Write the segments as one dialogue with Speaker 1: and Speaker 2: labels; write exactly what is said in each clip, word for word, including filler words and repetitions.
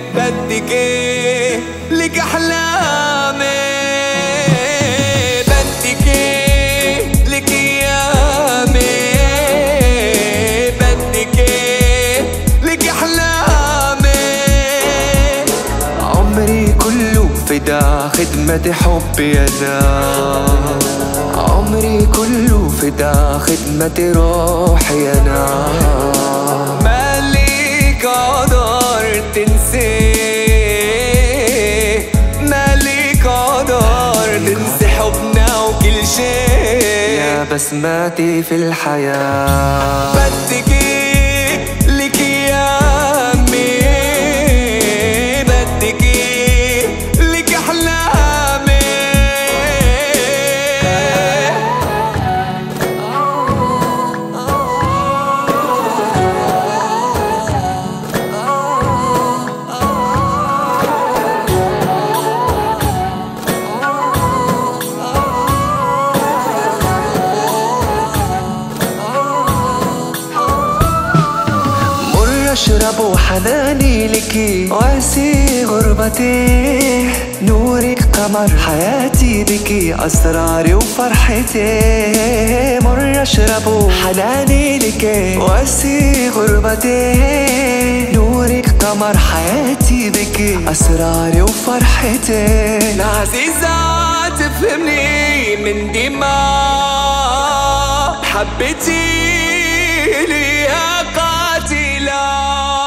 Speaker 1: بدك ايه لك احلامي، بدك ايه لك ايامي، بدك ايه لك احلامي. عمري كله فدا خدمة حبي انا، عمري كله فدا خدمة روحي انا. مالك قدر تنسي، مالك قدر تنسي حبنا وكل شيء يا بسماتي في الحياة. بدك ايه لك ايامي، بدك ايه لك احلامي. اشرب حناني لكي واسي غربتي، نورك قمر حياتي بكي اسراري وفرحتي. مر اشرب حناني لكي واسي غربتي، نورك قمر حياتي بكي اسراري وفرحتي. العزيزة تفهمني من دماء حبتي لي يا قاتلة.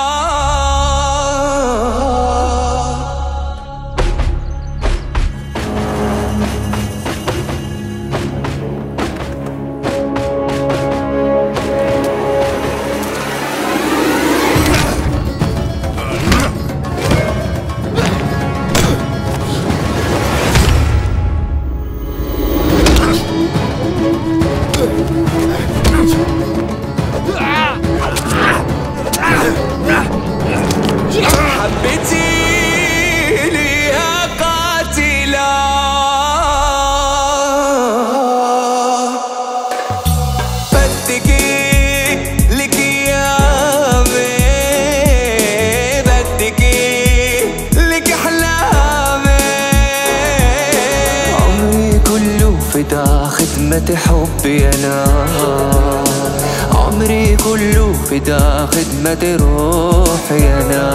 Speaker 1: حبتي لي يا قاتلة، بدك ايه لك ايامي، بدك ايه لك احلامي. عمري كله فدا خدمة حبي انا، عمري كله فدا خدمة روحي أنا.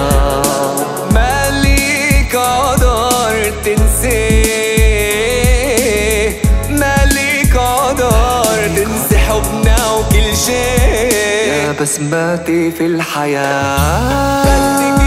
Speaker 1: مالك قدر تنسي، مالك قدر تنسي حبنا وكل شيء يا بسماتي في الحياة.